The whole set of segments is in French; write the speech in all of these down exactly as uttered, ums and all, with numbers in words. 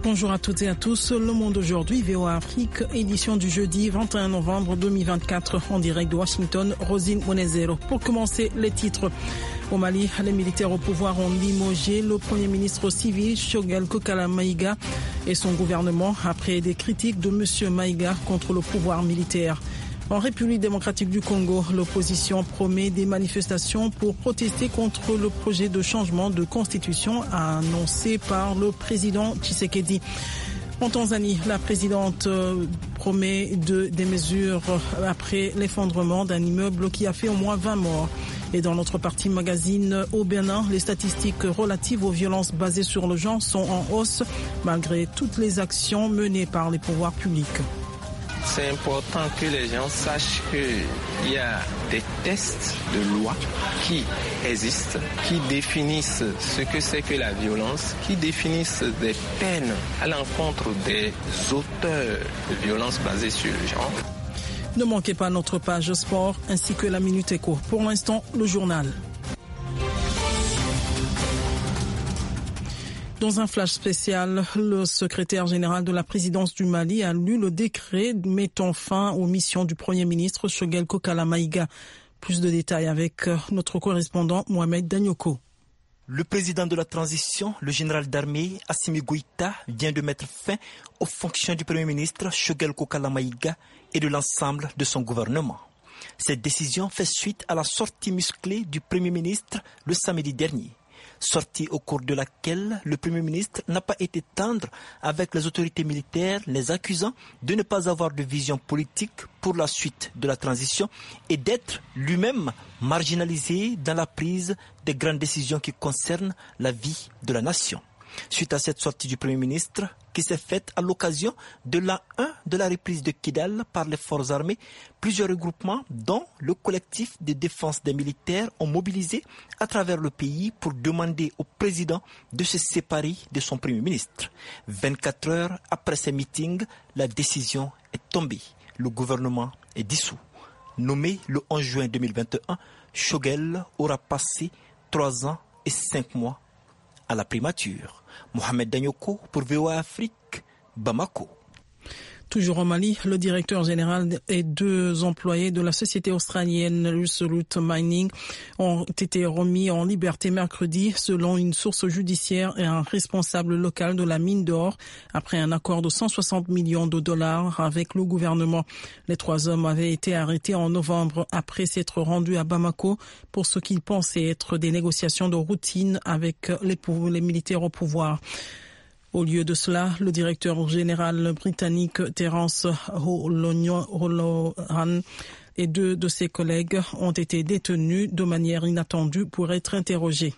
Bonjour à toutes et à tous. Le Monde aujourd'hui, V O A Afrique, édition du jeudi vingt et un novembre deux mille vingt-quatre, en direct de Washington, Rosine Monezero. Pour commencer, les titres. Au Mali, les militaires au pouvoir ont limogé le Premier ministre civil Choguel Kokala Maïga et son gouvernement après des critiques de M. Maïga contre le pouvoir militaire. En République démocratique du Congo, l'opposition promet des manifestations pour protester contre le projet de changement de constitution annoncé par le président Tshisekedi. En Tanzanie, la présidente promet de, des mesures après l'effondrement d'un immeuble qui a fait au moins vingt morts. Et dans notre partie magazine au Bénin, les statistiques relatives aux violences basées sur le genre sont en hausse malgré toutes les actions menées par les pouvoirs publics. C'est important que les gens sachent qu'il y a des textes de loi qui existent, qui définissent ce que c'est que la violence, qui définissent des peines à l'encontre des auteurs de violences basées sur le genre. Ne manquez pas notre page sport ainsi que la Minute Éco. Pour l'instant, le journal. Dans un flash spécial, le secrétaire général de la présidence du Mali a lu le décret mettant fin aux missions du Premier ministre Choguel Kokala Maïga. Plus de détails avec notre correspondant Mohamed Danyoko. Le président de la transition, le général d'armée Assimi Goïta, vient de mettre fin aux fonctions du Premier ministre Choguel Kokala Maïga et de l'ensemble de son gouvernement. Cette décision fait suite à la sortie musclée du Premier ministre le samedi dernier. Sortie au cours de laquelle le Premier ministre n'a pas été tendre avec les autorités militaires, les accusant de ne pas avoir de vision politique pour la suite de la transition et d'être lui-même marginalisé dans la prise des grandes décisions qui concernent la vie de la nation. Suite à cette sortie du Premier ministre, qui s'est faite à l'occasion de l'an un de la reprise de Kidal par les forces armées, plusieurs regroupements, dont le collectif de défense des militaires, ont mobilisé à travers le pays pour demander au président de se séparer de son Premier ministre. vingt-quatre heures après ces meetings, la décision est tombée. Le gouvernement est dissous. Nommé le onze juin deux mille vingt et un, Choguel aura passé trois ans et cinq mois à la primature. Mohamed Danyoko pour V O A Afrique, Bamako. Toujours au Mali, le directeur général et deux employés de la société australienne Resolute Mining ont été remis en liberté mercredi selon une source judiciaire et un responsable local de la mine d'or après un accord de cent soixante millions de dollars avec le gouvernement. Les trois hommes avaient été arrêtés en novembre après s'être rendus à Bamako pour ce qu'ils pensaient être des négociations de routine avec les, les militaires au pouvoir. Au lieu de cela, le directeur général britannique Terence Holohan et deux de ses collègues ont été détenus de manière inattendue pour être interrogés.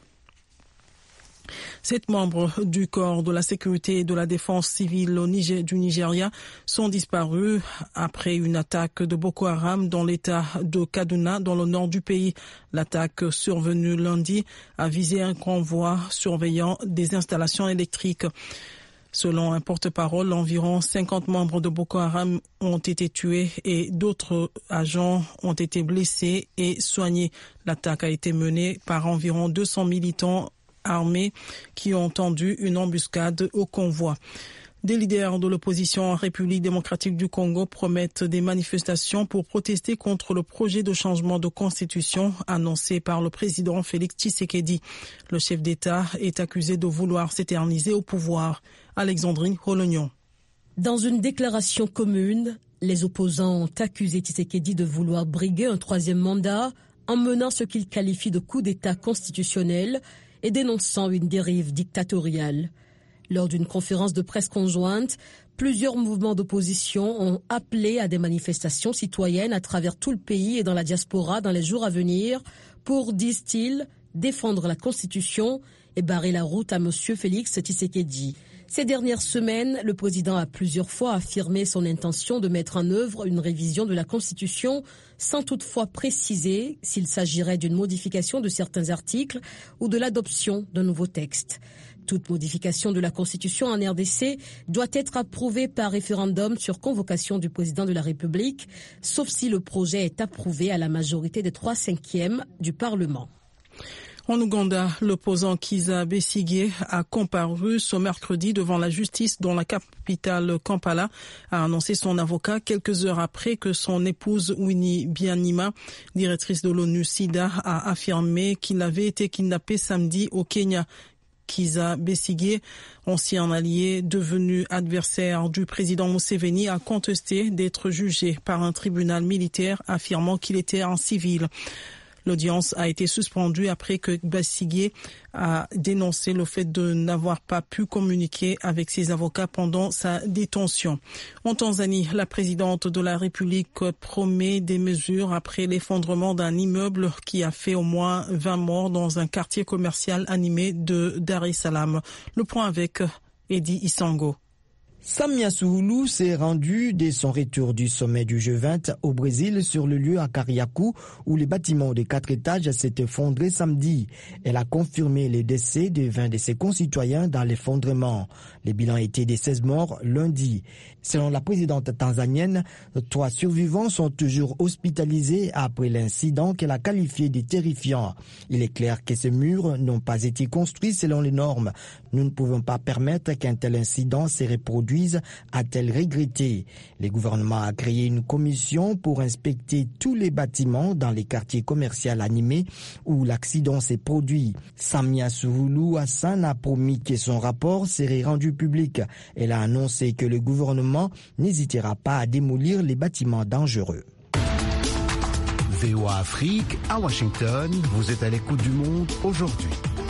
Sept membres du corps de la sécurité et de la défense civile au Niger, du Nigeria sont disparus après une attaque de Boko Haram dans l'état de Kaduna, dans le nord du pays. L'attaque survenue lundi a visé un convoi surveillant des installations électriques. Selon un porte-parole, environ cinquante membres de Boko Haram ont été tués et d'autres agents ont été blessés et soignés. L'attaque a été menée par environ deux cents militants armés qui ont tendu une embuscade au convoi. Des leaders de l'opposition en République démocratique du Congo promettent des manifestations pour protester contre le projet de changement de constitution annoncé par le président Félix Tshisekedi. Le chef d'État est accusé de vouloir s'éterniser au pouvoir. Alexandrine Rolognon. Dans une déclaration commune, les opposants ont accusé Tshisekedi de vouloir briguer un troisième mandat en menant ce qu'ils qualifient de coup d'État constitutionnel et dénonçant une dérive dictatoriale. Lors d'une conférence de presse conjointe, plusieurs mouvements d'opposition ont appelé à des manifestations citoyennes à travers tout le pays et dans la diaspora dans les jours à venir pour, disent-ils, défendre la Constitution et barrer la route à M. Félix Tshisekedi. Ces dernières semaines, le président a plusieurs fois affirmé son intention de mettre en œuvre une révision de la Constitution sans toutefois préciser s'il s'agirait d'une modification de certains articles ou de l'adoption d'un nouveau texte. Toute modification de la Constitution en R D C doit être approuvée par référendum sur convocation du président de la République, sauf si le projet est approuvé à la majorité des trois cinquièmes du Parlement. En Ouganda, l'opposant Kizza Besigye a comparu ce mercredi devant la justice dans la capitale Kampala, a annoncé son avocat quelques heures après que son épouse Winnie Byanyima, directrice de l'ONU SIDA, a affirmé qu'il avait été kidnappé samedi au Kenya. Kizza Besigye, ancien allié devenu adversaire du président Museveni, a contesté d'être jugé par un tribunal militaire, affirmant qu'il était un civil. L'audience a été suspendue après que Besigye a dénoncé le fait de n'avoir pas pu communiquer avec ses avocats pendant sa détention. En Tanzanie, la présidente de la République promet des mesures après l'effondrement d'un immeuble qui a fait au moins vingt morts dans un quartier commercial animé de Dar es Salaam. Le point avec Eddie Isango. Samia Suluhu s'est rendu dès son retour du sommet du G vingt au Brésil sur le lieu à Cariaco où les bâtiments de quatre étages s'est effondré samedi. Elle a confirmé les décès de vingt de ses concitoyens dans l'effondrement. Les bilans étaient de seize morts lundi. Selon la présidente tanzanienne, trois survivants sont toujours hospitalisés après l'incident qu'elle a qualifié de terrifiant. Il est clair que ces murs n'ont pas été construits selon les normes. Nous ne pouvons pas permettre qu'un tel incident se reproduise, a-t-elle regretté. Le gouvernement a créé une commission pour inspecter tous les bâtiments dans les quartiers commerciaux animés où l'accident s'est produit. Samia Suluhu Hassan a promis que son rapport serait rendu public. Elle a annoncé que le gouvernement n'hésitera pas à démolir les bâtiments dangereux. V O A Afrique, à Washington, vous êtes à l'écoute du monde aujourd'hui.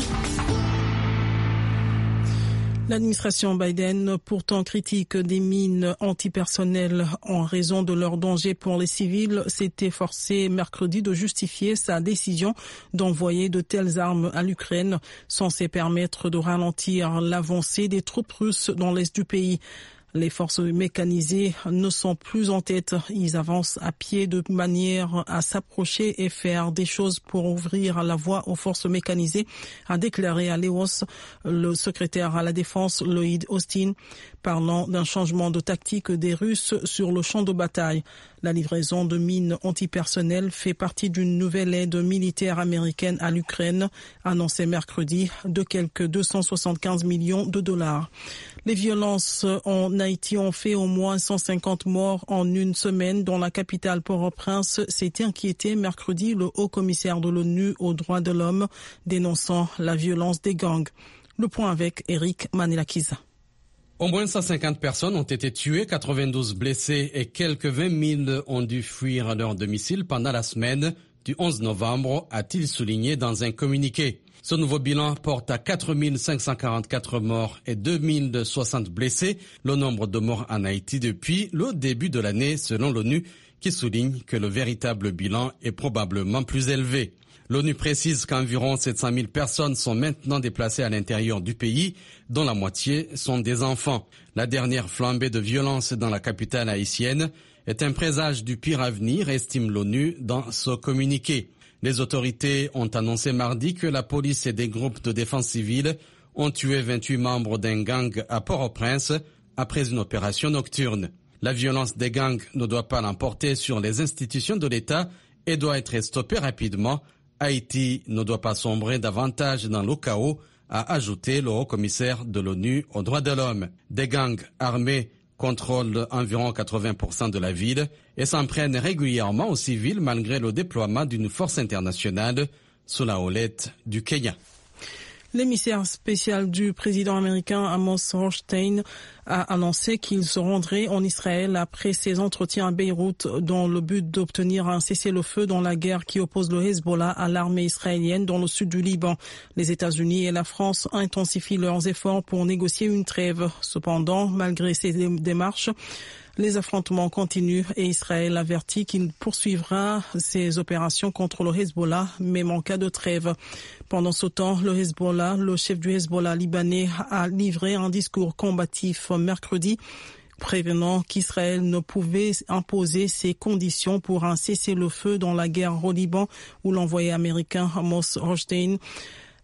L'administration Biden, pourtant critique des mines antipersonnelles en raison de leur danger pour les civils, s'est efforcée mercredi de justifier sa décision d'envoyer de telles armes à l'Ukraine, censée permettre de ralentir l'avancée des troupes russes dans l'est du pays. Les forces mécanisées ne sont plus en tête. Ils avancent à pied de manière à s'approcher et faire des choses pour ouvrir la voie aux forces mécanisées, a déclaré à Laos le secrétaire à la Défense Lloyd Austin, parlant d'un changement de tactique des Russes sur le champ de bataille. La livraison de mines antipersonnelles fait partie d'une nouvelle aide militaire américaine à l'Ukraine, annoncée mercredi, de quelques deux cent soixante-quinze millions de dollars. Les violences en Haïti ont fait au moins cent cinquante morts en une semaine, dont la capitale Port-au-Prince s'est inquiété mercredi le haut-commissaire de l'ONU aux droits de l'homme, dénonçant la violence des gangs. Le point avec Eric Manelakiza. Au moins cent cinquante personnes ont été tuées, quatre-vingt-douze blessées et quelques vingt mille ont dû fuir leur domicile pendant la semaine du onze novembre, a-t-il souligné dans un communiqué. Ce nouveau bilan porte à quatre mille cinq cent quarante-quatre morts et deux mille soixante blessés, le nombre de morts en Haïti depuis le début de l'année selon l'ONU, qui souligne que le véritable bilan est probablement plus élevé. L'ONU précise qu'environ sept cent mille personnes sont maintenant déplacées à l'intérieur du pays, dont la moitié sont des enfants. La dernière flambée de violence dans la capitale haïtienne est un présage du pire avenir, estime l'ONU dans ce communiqué. Les autorités ont annoncé mardi que la police et des groupes de défense civile ont tué vingt-huit membres d'un gang à Port-au-Prince après une opération nocturne. La violence des gangs ne doit pas l'emporter sur les institutions de l'État et doit être stoppée rapidement. Haïti ne doit pas sombrer davantage dans le chaos, a ajouté le haut-commissaire de l'ONU aux droits de l'homme. Des gangs armés contrôlent environ quatre-vingts pour cent de la ville et s'en prennent régulièrement aux civils malgré le déploiement d'une force internationale sous la houlette du Kenya. L'émissaire spécial du président américain Amos Hochstein a annoncé qu'il se rendrait en Israël après ses entretiens à Beyrouth dans le but d'obtenir un cessez-le-feu dans la guerre qui oppose le Hezbollah à l'armée israélienne dans le sud du Liban. Les États-Unis et la France intensifient leurs efforts pour négocier une trêve. Cependant, malgré ces démarches, les affrontements continuent et Israël avertit qu'il poursuivra ses opérations contre le Hezbollah, même en cas de trêve. Pendant ce temps, le Hezbollah, le chef du Hezbollah libanais, a livré un discours combatif mercredi, prévenant qu'Israël ne pouvait imposer ses conditions pour un cessez-le-feu dans la guerre au Liban, où l'envoyé américain Amos Hochstein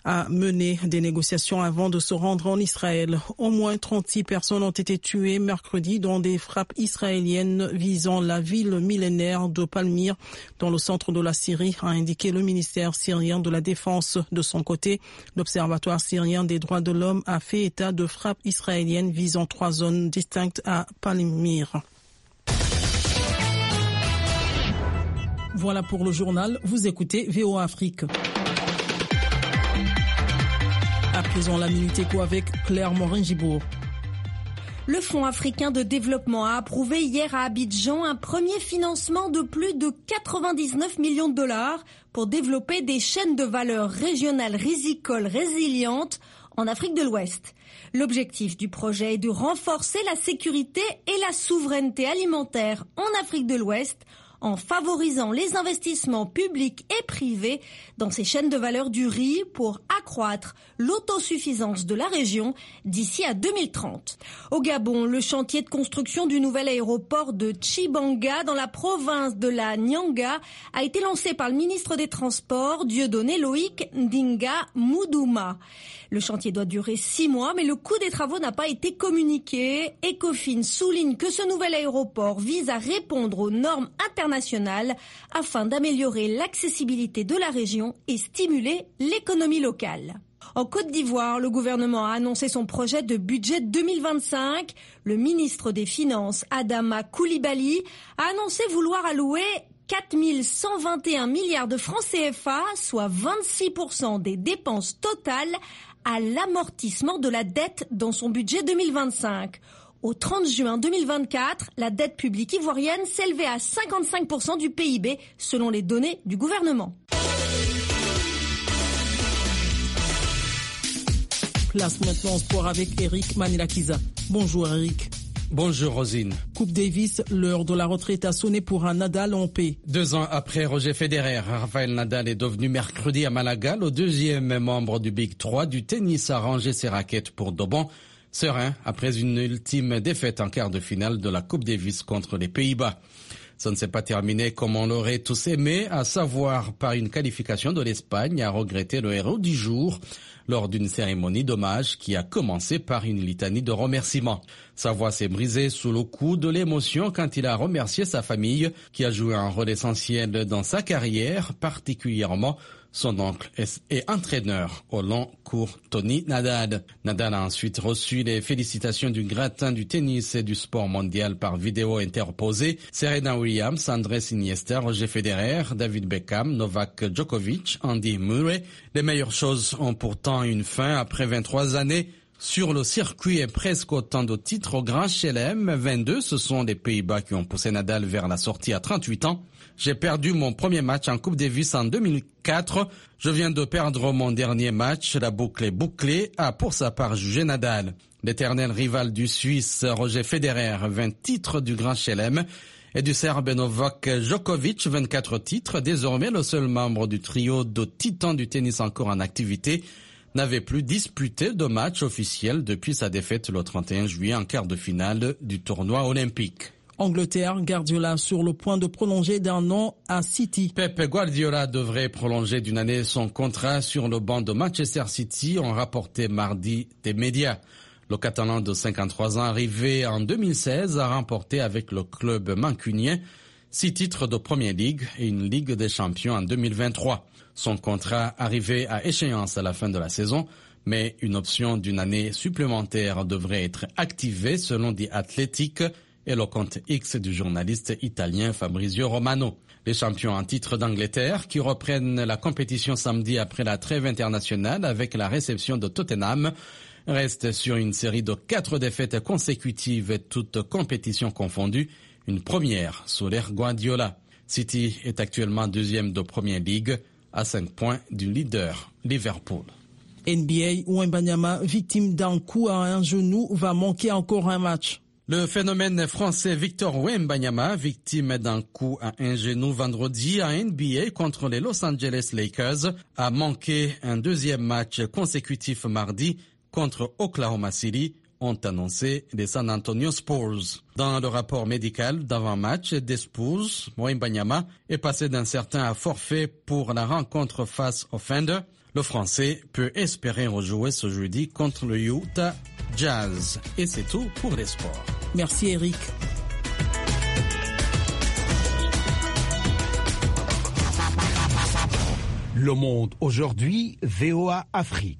a mené des négociations avant de se rendre en Israël. Au moins trente-six personnes ont été tuées mercredi dans des frappes israéliennes visant la ville millénaire de Palmyre dans le centre de la Syrie, a indiqué le ministère syrien de la Défense. De son côté, l'Observatoire syrien des droits de l'homme a fait état de frappes israéliennes visant trois zones distinctes à Palmyre. Voilà pour le journal. Vous écoutez V O A Afrique. À présent, la Minute Éco avec Claire Morin-Gibourg. Le Fonds africain de développement a approuvé hier à Abidjan un premier financement de plus de quatre-vingt-dix-neuf millions de dollars pour développer des chaînes de valeur régionales rizicoles résilientes en Afrique de l'Ouest. L'objectif du projet est de renforcer la sécurité et la souveraineté alimentaire en Afrique de l'Ouest en favorisant les investissements publics et privés dans ces chaînes de valeur du riz pour accroître l'autosuffisance de la région d'ici à deux mille trente. Au Gabon, le chantier de construction du nouvel aéroport de Tchibanga dans la province de la Nyanga a été lancé par le ministre des Transports, Dieudonné Loïc Ndinga Moudouma. Le chantier doit durer six mois, mais le coût des travaux n'a pas été communiqué. Ecofin souligne que ce nouvel aéroport vise à répondre aux normes internationales afin d'améliorer l'accessibilité de la région et stimuler l'économie locale. En Côte d'Ivoire, le gouvernement a annoncé son projet de budget deux mille vingt-cinq. Le ministre des Finances, Adama Coulibaly, a annoncé vouloir allouer quatre mille cent vingt et un milliards de francs C F A, soit vingt-six pour cent des dépenses totales, à l'amortissement de la dette dans son budget deux mille vingt-cinq. Au trente juin deux mille vingt-quatre, la dette publique ivoirienne s'élevait à cinquante-cinq pour cent du P I B, selon les données du gouvernement. Place maintenant au sport avec Eric Manilakiza. Bonjour Eric. Bonjour Rosine. Coupe Davis, l'heure de la retraite a sonné pour un Nadal en paix. Deux ans après Roger Federer, Rafael Nadal est devenu mercredi à Malaga le deuxième membre du Big trois du tennis à ranger ses raquettes pour de bon, serein après une ultime défaite en quart de finale de la Coupe Davis contre les Pays-Bas. Ça ne s'est pas terminé comme on l'aurait tous aimé, à savoir par une qualification de l'Espagne, a regretté le héros du jour lors d'une cérémonie d'hommage qui a commencé par une litanie de remerciements. Sa voix s'est brisée sous le coup de l'émotion quand il a remercié sa famille qui a joué un rôle essentiel dans sa carrière, particulièrement son oncle et entraîneur au long cours Tony Nadal. Nadal a ensuite reçu les félicitations du gratin du tennis et du sport mondial par vidéo interposée. Serena Williams, Andrés Iniesta, Roger Federer, David Beckham, Novak Djokovic, Andy Murray. Les meilleures choses ont pourtant une fin après vingt-trois années. Sur le circuit et presque autant de titres au Grand Chelem, vingt-deux, ce sont les Pays-Bas qui ont poussé Nadal vers la sortie à trente-huit ans. J'ai perdu mon premier match en Coupe Davis en deux mille quatre. Je viens de perdre mon dernier match. La boucle est bouclée, a pour sa part jugé Nadal. L'éternel rival du Suisse Roger Federer, vingt titres du Grand Chelem, et du Serbe Novak Djokovic, vingt-quatre titres, désormais le seul membre du trio de titans du tennis encore en activité, n'avait plus disputé de match officiel depuis sa défaite le trente et un juillet en quart de finale du tournoi olympique. Angleterre, Guardiola sur le point de prolonger d'un an à City. Pep Guardiola devrait prolonger d'une année son contrat sur le banc de Manchester City, ont rapporté mardi des médias. Le Catalan de cinquante-trois ans, arrivé en deux mille seize, a remporté avec le club mancunien six titres de Premier League et une Ligue des Champions en deux mille vingt-trois. Son contrat arrivait à échéance à la fin de la saison, mais une option d'une année supplémentaire devrait être activée selon The Athletic et le compte X du journaliste italien Fabrizio Romano. Les champions en titre d'Angleterre, qui reprennent la compétition samedi après la trêve internationale avec la réception de Tottenham, restent sur une série de quatre défaites consécutives, toutes compétitions confondues, une première sous l'ère Guardiola. City est actuellement deuxième de Premier League, à cinq points du leader, Liverpool. N B A, Wembanyama, victime d'un coup à un genou, va manquer encore un match. Le phénomène français Victor Wembanyama, victime d'un coup à un genou vendredi à N B A contre les Los Angeles Lakers, a manqué un deuxième match consécutif mardi contre Oklahoma City, ont annoncé les San Antonio Spurs. Dans le rapport médical d'avant-match des Spurs, Wembanyama est passé d'un certain à forfait pour la rencontre face au Thunder. Le Français peut espérer rejouer ce jeudi contre le Utah Jazz. Et c'est tout pour les sports. Merci Eric. Le Monde aujourd'hui, V O A Afrique.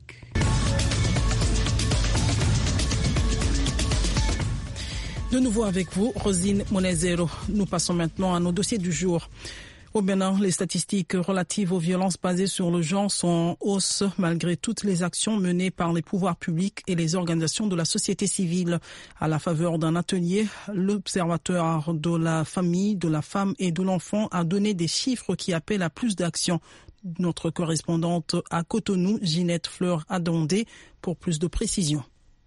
De nouveau avec vous, Rosine Monezero. Nous passons maintenant à nos dossiers du jour. Au Bénin, les statistiques relatives aux violences basées sur le genre sont en hausse malgré toutes les actions menées par les pouvoirs publics et les organisations de la société civile. À la faveur d'un atelier, l'Observatoire de la famille, de la femme et de l'enfant a donné des chiffres qui appellent à plus d'actions. Notre correspondante à Cotonou, Ginette Fleur Adondé, pour plus de précisions.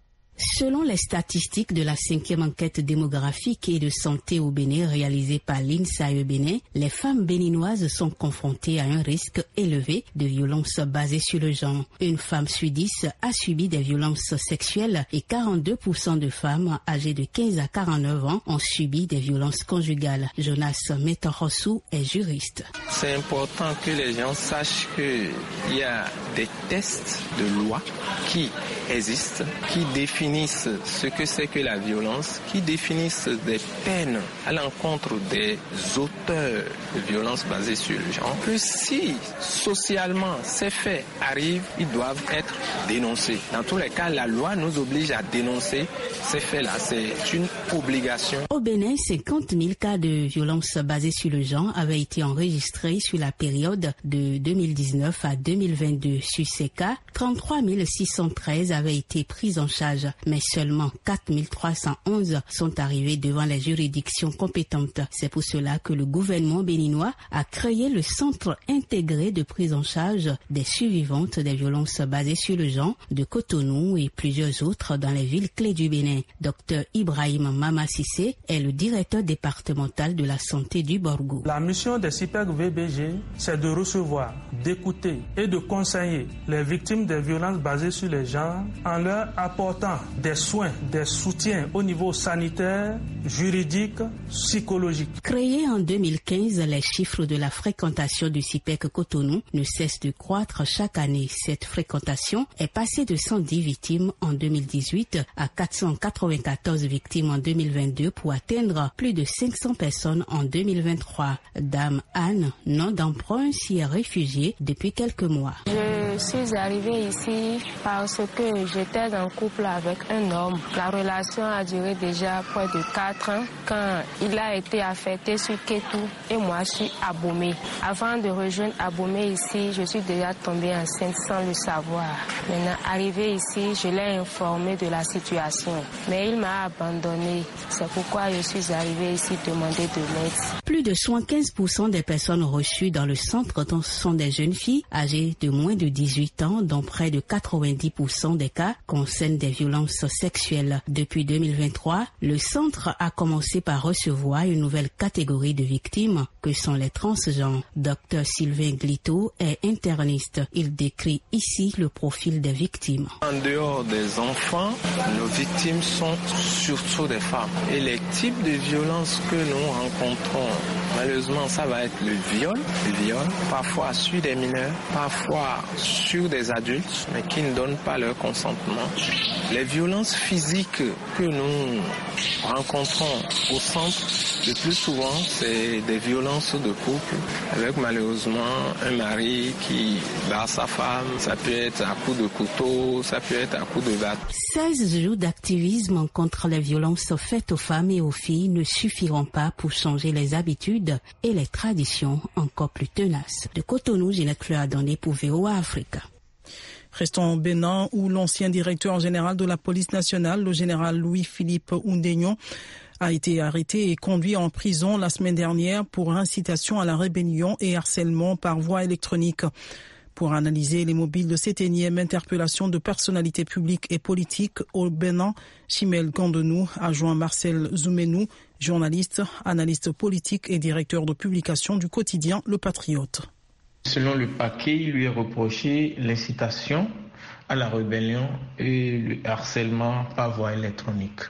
Selon les statistiques de la cinquième enquête démographique et de santé au Bénin réalisée par l'INSAE Bénin, les femmes béninoises sont confrontées à un risque élevé de violences basées sur le genre. Une femme sur dix a subi des violences sexuelles et quarante-deux pour cent de femmes âgées de quinze à quarante-neuf ans ont subi des violences conjugales. Jonas Metorossou est juriste. C'est important que les gens sachent qu'il y a des tests de loi qui existent, qui définissent ce que c'est que la violence, qui définissent des peines à l'encontre des auteurs de violences basées sur le genre, que si socialement ces faits arrivent, ils doivent être dénoncés. Dans tous les cas, la loi nous oblige à dénoncer ces faits-là. C'est une obligation. Au Bénin, cinquante mille cas de violences basées sur le genre avaient été enregistrés sur la période de deux mille dix-neuf à deux mille vingt-deux. Sur ces cas, trente-trois mille six cent treize avaient été pris en charge, mais seulement quatre mille trois cent onze sont arrivés devant les juridictions compétentes. C'est pour cela que le gouvernement béninois a créé le Centre intégré de prise en charge des survivantes des violences basées sur le genre de Cotonou et plusieurs autres dans les villes clés du Bénin. Docteur Ibrahim Mama Sissé est le directeur départemental de la santé du Borgou. La mission des C I P E C V B G, c'est de recevoir, d'écouter et de conseiller les victimes des violences basées sur les genres en leur apportant des soins, des soutiens au niveau sanitaire, juridique, psychologique. Créé en deux mille quinze, les chiffres de la fréquentation du C I P E C Cotonou ne cessent de croître chaque année. Cette fréquentation est passée de cent dix victimes en deux mille dix-huit à quatre cent quatre-vingt-quatorze victimes en deux mille vingt-deux pour atteindre plus de cinq cents personnes en deux mille vingt-trois. Dame Anne, nom d'emprunt, s'y est réfugiée depuis quelques mois. Je suis arrivée ici parce que j'étais en couple avec un homme. La relation a duré déjà près de quatre ans quand il a été affecté sur Kétou et moi je suis à Bomé. Avant de rejoindre Abomey ici, je suis déjà tombée enceinte sans le savoir. Maintenant, arrivée ici, je l'ai informé de la situation. Mais il m'a abandonnée. C'est pourquoi je suis arrivée ici demander de l'aide. Plus de soixante-quinze pour cent des personnes reçues dans le centre sont des jeunes filles âgées de moins de dix-huit ans, dont près de quatre-vingt-dix pour cent des cas concernent des violences sexuelles. Depuis deux mille vingt-trois, le centre a commencé par recevoir une nouvelle catégorie de victimes que sont les transgenres. Docteur Sylvain Glito est interniste. Il décrit ici le profil des victimes. En dehors des enfants, nos victimes sont surtout des femmes. Et les types de violences que nous rencontrons, malheureusement, ça va être le viol, le viol, parfois sur des mineurs, parfois sur des adultes, mais qui ne donnent pas leur consentement. Les violences physiques que nous rencontrons au centre, le plus souvent, c'est des violences de couple, avec malheureusement un mari qui bat sa femme. Ça peut être à coups de couteau, ça peut être à coups de batte. seize jours d'activisme contre les violences faites aux femmes et aux filles ne suffiront pas pour changer les habitudes et les traditions encore plus tenaces. De Cotonou, Ginette Fleur Adondé pour V O A Afrique. Restons au Bénin, où l'ancien directeur général de la police nationale, le général Louis-Philippe Oundénion, a été arrêté et conduit en prison la semaine dernière pour incitation à la rébellion et harcèlement par voie électronique. Pour analyser les mobiles de cette énième interpellation de personnalités publiques et politiques au Bénin, Chimel Gandenou a joint Marcel Zoumenou, journaliste, analyste politique et directeur de publication du quotidien Le Patriote. Selon le parquet, il lui est reproché l'incitation à la rébellion et le harcèlement par voie électronique.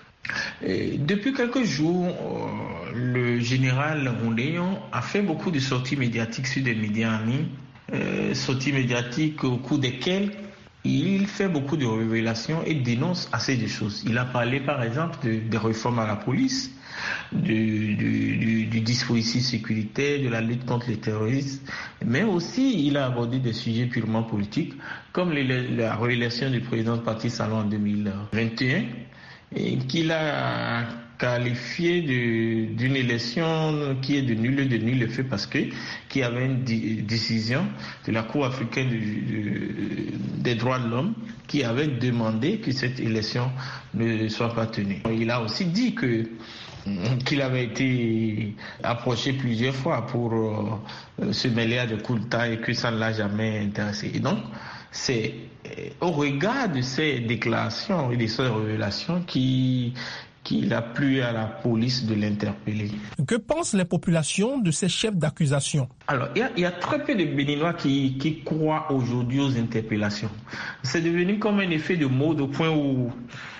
Et depuis quelques jours, le général Oundénion a fait beaucoup de sorties médiatiques sur des médias en ligne euh, sorties médiatiques au cours desquelles il fait beaucoup de révélations et dénonce assez de choses. Il a parlé par exemple de, des réformes à la police, du, du, du, du dispositif sécuritaire, de la lutte contre les terroristes, mais aussi il a abordé des sujets purement politiques, comme les, la réélection du président de Patrice Talon en deux mille vingt et un, et qu'il a qualifié de, d'une élection qui est de nul et de nul effet parce que qu'il y avait une di- décision de la Cour africaine du, du, des droits de l'homme qui avait demandé que cette élection ne soit pas tenue. Il a aussi dit que qu'il avait été approché plusieurs fois pour euh, se mêler à des coups d'État et que ça ne l'a jamais intéressé. Et donc, c'est au regard de ces déclarations et de ces révélations qui qu'il a plu à la police de l'interpeller. Que pensent les populations de ces chefs d'accusation? Alors, il y, y a très peu de Béninois qui, qui croient aujourd'hui aux interpellations. C'est devenu comme un effet de mode au point où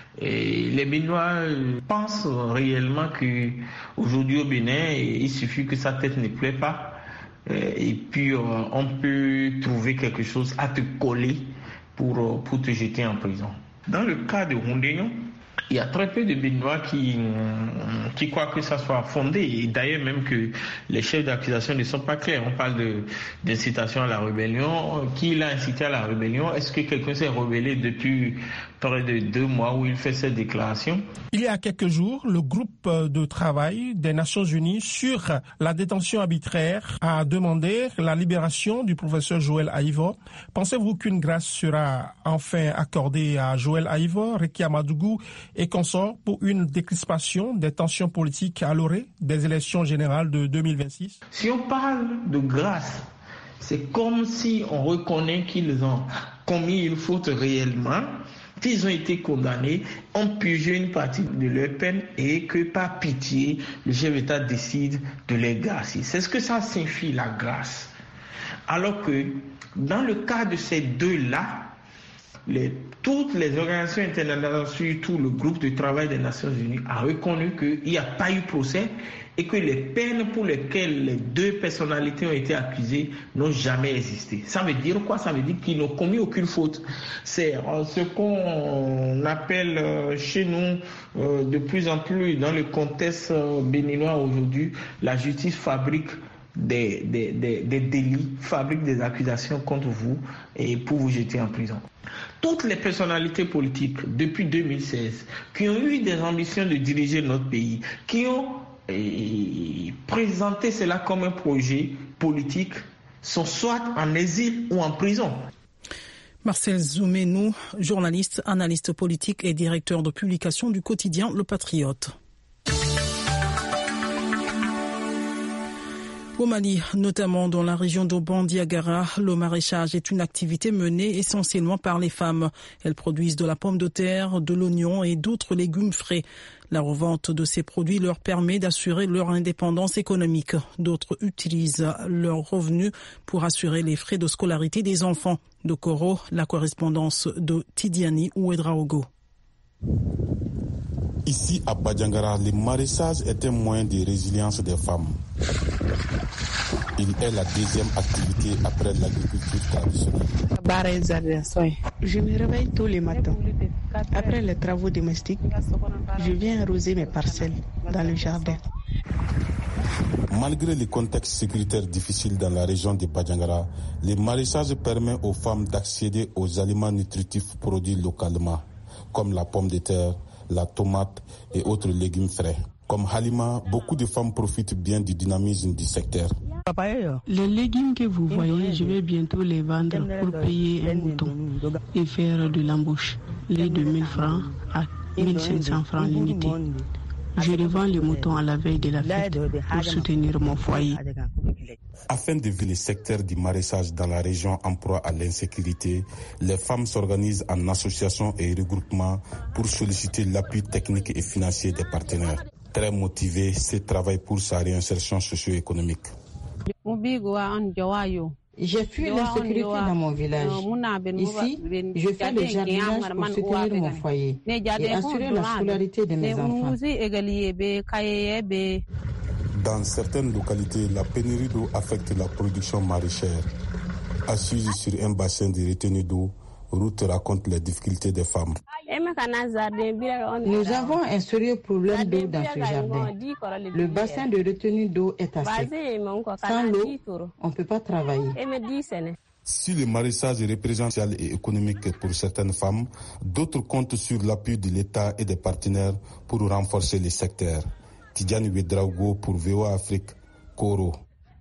et les Béninois pensent réellement qu'aujourd'hui au Bénin, il suffit que sa tête ne plaît pas et puis on peut trouver quelque chose à te coller pour, pour te jeter en prison. Dans le cas de Rondénon, il y a très peu de Béninois qui, qui croient que ça soit fondé. Et d'ailleurs, même que les chefs d'accusation ne sont pas clairs. On parle de, d'incitation à la rébellion. Qui l'a incité à la rébellion? Est-ce que quelqu'un s'est rebellé depuis près de deux mois où il fait cette déclaration? Il y a quelques jours, le groupe de travail des Nations Unies sur la détention arbitraire a demandé la libération du professeur Joël Aïvo. Pensez-vous qu'une grâce sera enfin accordée à Joël Aïvo, Rekia Madougou et consorts pour une décrispation des tensions politiques à l'orée des élections générales de deux mille vingt-six? Si on parle de grâce, c'est comme si on reconnaît qu'ils ont commis une faute réellement, qu'ils ont été condamnés, ont purgé une partie de leur peine et que par pitié, le chef d'État décide de les gracier. C'est ce que ça signifie, la grâce. Alors que dans le cas de ces deux-là, Les, toutes les organisations internationales, surtout le groupe de travail des Nations Unies, a reconnu qu'il n'y a pas eu procès et que les peines pour lesquelles les deux personnalités ont été accusées n'ont jamais existé. Ça veut dire quoi? Ça veut dire qu'ils n'ont commis aucune faute. C'est ce qu'on appelle chez nous de plus en plus dans le contexte béninois aujourd'hui, la justice fabrique des, des, des, des délits, fabrique des accusations contre vous et pour vous jeter en prison. Toutes les personnalités politiques depuis deux mille seize qui ont eu des ambitions de diriger notre pays, qui ont eh, présenté cela comme un projet politique, sont soit en exil ou en prison. Marcel Zoumenou, journaliste, analyste politique et directeur de publication du quotidien Le Patriote. Au Mali, notamment dans la région de Bandiagara, le maraîchage est une activité menée essentiellement par les femmes. Elles produisent de la pomme de terre, de l'oignon et d'autres légumes frais. La revente de ces produits leur permet d'assurer leur indépendance économique. D'autres utilisent leurs revenus pour assurer les frais de scolarité des enfants. De Koro, la correspondance de Tidiani Ouedraogo. Ici à Badjangara, le maraîchage est un moyen de résilience des femmes. Il est la deuxième activité après l'agriculture traditionnelle. Je me réveille tous les matins. Après les travaux domestiques, je viens arroser mes parcelles dans le jardin. Malgré le contexte sécuritaire difficile dans la région de Badjangara, le maraîchage permet aux femmes d'accéder aux aliments nutritifs produits localement, comme la pomme de terre, la tomate et autres légumes frais. Comme Halima, beaucoup de femmes profitent bien du dynamisme du secteur. Les légumes que vous voyez, je vais bientôt les vendre pour payer un mouton et faire de l'embauche. Les de mille francs à mille cinq cents francs l'unité. Je revends les moutons à la veille de la fête pour soutenir mon foyer. Afin d'éviter le secteur du maraîchage dans la région en proie à l'insécurité, les femmes s'organisent en associations et regroupements pour solliciter l'appui technique et financier des partenaires. Très motivées, ces travaillent pour sa réinsertion socio-économique. J'ai fui l'insécurité dans mon village. Ici, je fais le jardinage pour soutenir mon foyer et assurer la scolarité de mes enfants. Dans certaines localités, la pénurie d'eau affecte la production maraîchère. Assise sur un bassin de retenue d'eau, Ruth raconte les difficultés des femmes. Nous avons un sérieux problème d'eau dans ce jardin. Le bassin de retenue d'eau est à sec. Sans l'eau, on ne peut pas travailler. Si le maraîchage est représentation et économique pour certaines femmes, d'autres comptent sur l'appui de l'État et des partenaires pour renforcer les secteurs. Tidjani Ouedraogo pour V O A Afrique, Koro.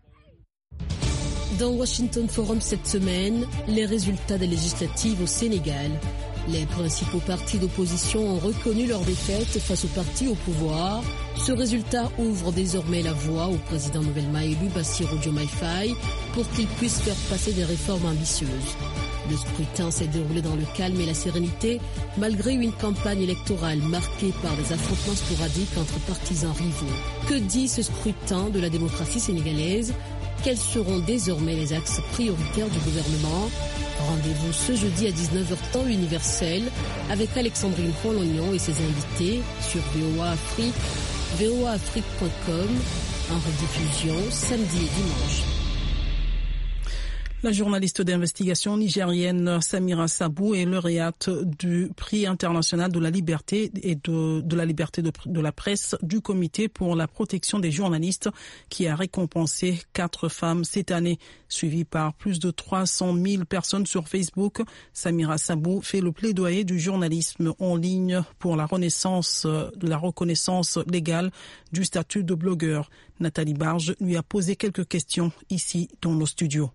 Dans Washington Forum cette semaine, les résultats des législatives au Sénégal. Les principaux partis d'opposition ont reconnu leur défaite face aux partis au pouvoir. Ce résultat ouvre désormais la voie au président nouvellement élu Bassirou Diomaye Faye pour qu'il puisse faire passer des réformes ambitieuses. Le scrutin s'est déroulé dans le calme et la sérénité, malgré une campagne électorale marquée par des affrontements sporadiques entre partisans rivaux. Que dit ce scrutin de la démocratie sénégalaise ? Quels seront désormais les axes prioritaires du gouvernement ? Rendez-vous ce jeudi à dix-neuf heures temps universel avec Alexandrine Rolognon et ses invités sur V O A Afrique, V O A Afrique point com, en rediffusion samedi et dimanche. La journaliste d'investigation nigérienne Samira Sabou est lauréate du prix international de la liberté et de, de la liberté de, de la presse du Comité pour la protection des journalistes qui a récompensé quatre femmes cette année. Suivie par plus de trois cent mille personnes sur Facebook, Samira Sabou fait le plaidoyer du journalisme en ligne pour la renaissance, la reconnaissance légale du statut de blogueur. Nathalie Barge lui a posé quelques questions ici dans nos studios.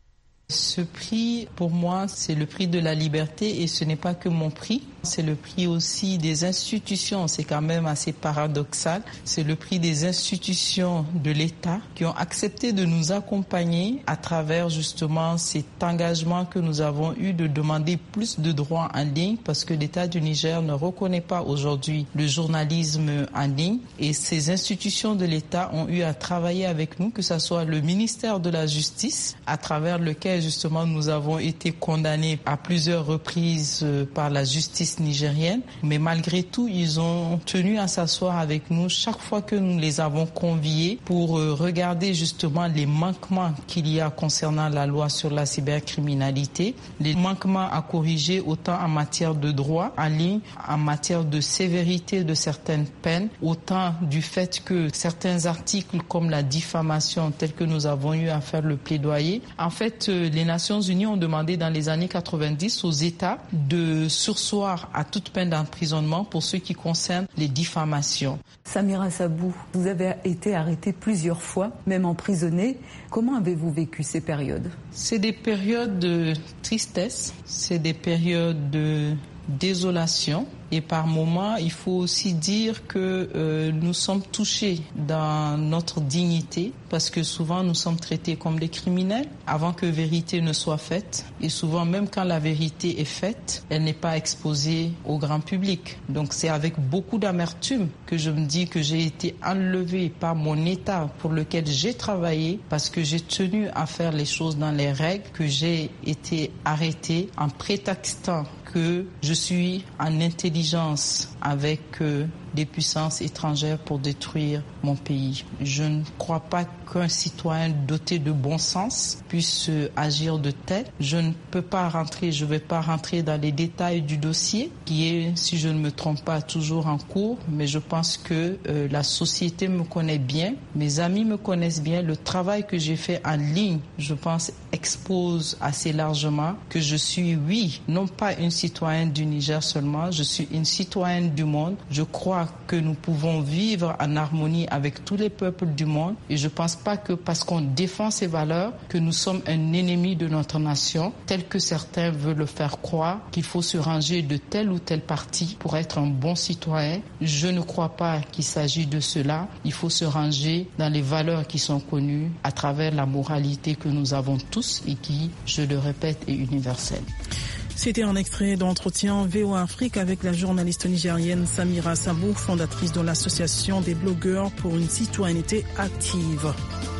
Ce prix, pour moi, c'est le prix de la liberté et ce n'est pas que mon prix. C'est le prix aussi des institutions. C'est quand même assez paradoxal. C'est le prix des institutions de l'État qui ont accepté de nous accompagner à travers justement cet engagement que nous avons eu de demander plus de droits en ligne parce que l'État du Niger ne reconnaît pas aujourd'hui le journalisme en ligne et ces institutions de l'État ont eu à travailler avec nous, que ce soit le ministère de la Justice à travers lequel justement nous avons été condamnés à plusieurs reprises par la justice nigérienne, mais malgré tout ils ont tenu à s'asseoir avec nous chaque fois que nous les avons conviés pour regarder justement les manquements qu'il y a concernant la loi sur la cybercriminalité, les manquements à corriger autant en matière de droit en ligne, en matière de sévérité de certaines peines, autant du fait que certains articles comme la diffamation tels que nous avons eu à faire le plaidoyer, en fait les Nations Unies ont demandé dans les années quatre-vingt-dix aux États de surseoir à toute peine d'emprisonnement pour ce qui concerne les diffamations. Samira Sabou, vous avez été arrêtée plusieurs fois, même emprisonnée. Comment avez-vous vécu ces périodes ? C'est des périodes de tristesse, c'est des périodes de désolation. Et par moments, il faut aussi dire que euh, nous sommes touchés dans notre dignité parce que souvent nous sommes traités comme des criminels avant que vérité ne soit faite. Et souvent, même quand la vérité est faite, elle n'est pas exposée au grand public. Donc c'est avec beaucoup d'amertume que je me dis que j'ai été enlevée par mon État pour lequel j'ai travaillé parce que j'ai tenu à faire les choses dans les règles, que j'ai été arrêtée en prétextant que je suis en intelligence avec euh, des puissances étrangères pour détruire mon pays. Je ne crois pas qu'un citoyen doté de bon sens puisse euh, agir de tel. Je ne peux pas rentrer, je ne vais pas rentrer dans les détails du dossier qui est, si je ne me trompe pas, toujours en cours, mais je pense que euh, la société me connaît bien, mes amis me connaissent bien, le travail que j'ai fait en ligne, je pense, expose assez largement que je suis, oui, non pas une citoyenne du Niger seulement, je suis une citoyenne du monde. Je crois que nous pouvons vivre en harmonie avec tous les peuples du monde et je ne pense pas que parce qu'on défend ces valeurs que nous sommes un ennemi de notre nation, tel que certains veulent le faire croire, qu'il faut se ranger de tel ou tel parti pour être un bon citoyen. Je ne crois pas qu'il s'agit de cela. Il faut se ranger dans les valeurs qui sont connues à travers la moralité que nous avons tous et qui, je le répète, est universelle. C'était un extrait d'entretien V O A Afrique avec la journaliste nigérienne Samira Sabou, fondatrice de l'association des blogueurs pour une citoyenneté active.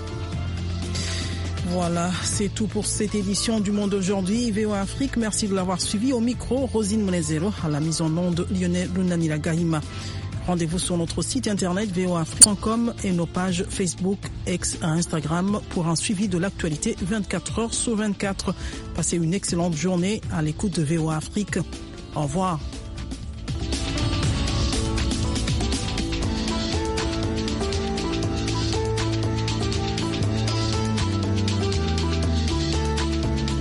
Voilà, c'est tout pour cette édition du Monde aujourd'hui. V O A Afrique, merci de l'avoir suivi. Au micro, Rosine Monezero, à la mise en onde Lionel Lunanila Gahima. Rendez-vous sur notre site internet v o a afrique point com et nos pages Facebook, X et Instagram pour un suivi de l'actualité vingt-quatre heures sur vingt-quatre. Passez une excellente journée à l'écoute de V O A Afrique. Au revoir.